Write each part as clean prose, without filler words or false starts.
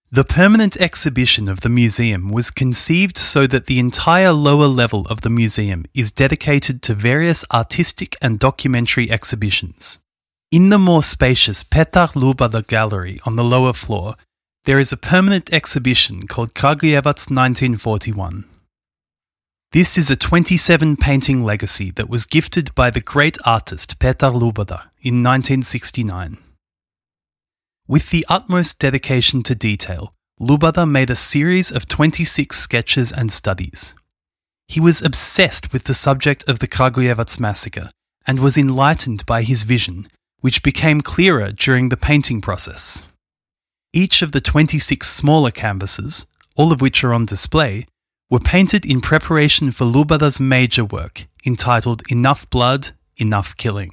The permanent exhibition of the museum was conceived so that the entire lower level of the museum is dedicated to various artistic and documentary exhibitions. In the more spacious Petar Lubada Gallery on the lower floor, there is a permanent exhibition called Kragujevats 1941. This is a 27-painting legacy that was gifted by the great artist Petar Lubada in 1969. With the utmost dedication to detail, Lubada made a series of 26 sketches and studies. He was obsessed with the subject of the Kragujevats massacre and was enlightened by his vision, which became clearer during the painting process. Each of the 26 smaller canvases, all of which are on display, were painted in preparation for Lubada's major work, entitled Enough Blood, Enough Killing.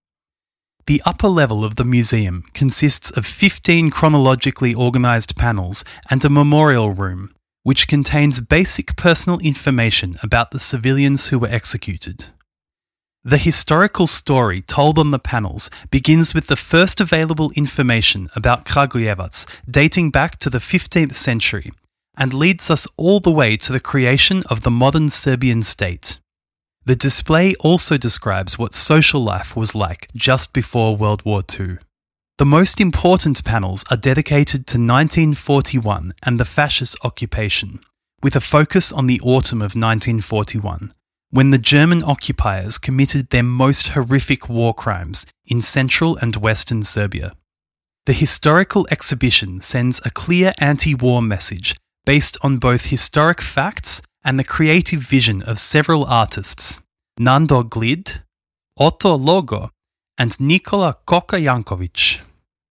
The upper level of the museum consists of 15 chronologically organised panels and a memorial room, which contains basic personal information about the civilians who were executed. The historical story told on the panels begins with the first available information about Kragujevats dating back to the 15th century and leads us all the way to the creation of the modern Serbian state. The display also describes what social life was like just before World War II. The most important panels are dedicated to 1941 and the fascist occupation, with a focus on the autumn of 1941, when the German occupiers committed their most horrific war crimes in central and western Serbia. The historical exhibition sends a clear anti-war message based on both historic facts and the creative vision of several artists, Nandor Glid, Otto Logo, and Nikola Koka-Jankovic.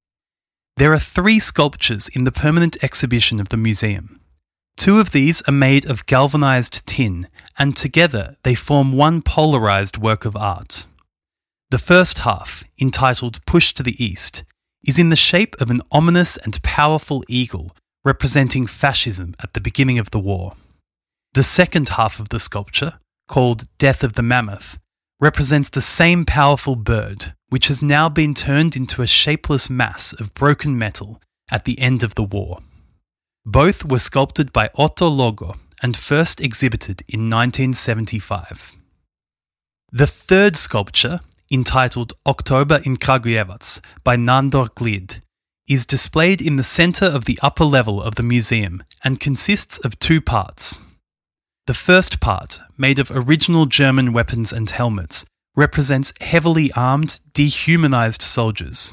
There are 3 sculptures in the permanent exhibition of the museum. 2 of these are made of galvanized tin, and together they form one polarized work of art. The first half, entitled Push to the East, is in the shape of an ominous and powerful eagle representing fascism at the beginning of the war. The second half of the sculpture, called Death of the Mammoth, represents the same powerful bird, which has now been turned into a shapeless mass of broken metal at the end of the war. Both were sculpted by Otto Logo and first exhibited in 1975. The third sculpture, entitled October in Kragujevats by Nandor Glid, is displayed in the centre of the upper level of the museum and consists of 2 parts. The first part, made of original German weapons and helmets, represents heavily armed, dehumanized soldiers.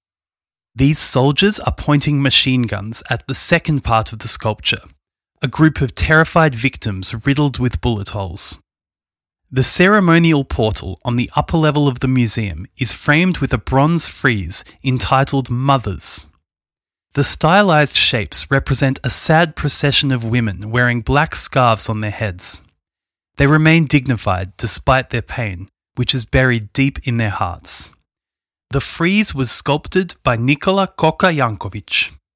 These soldiers are pointing machine guns at the second part of the sculpture, a group of terrified victims riddled with bullet holes. The ceremonial portal on the upper level of the museum is framed with a bronze frieze entitled Mothers. The stylized shapes represent a sad procession of women wearing black scarves on their heads. They remain dignified despite their pain, which is buried deep in their hearts. The frieze was sculpted by Nikola Koka-Jankovic.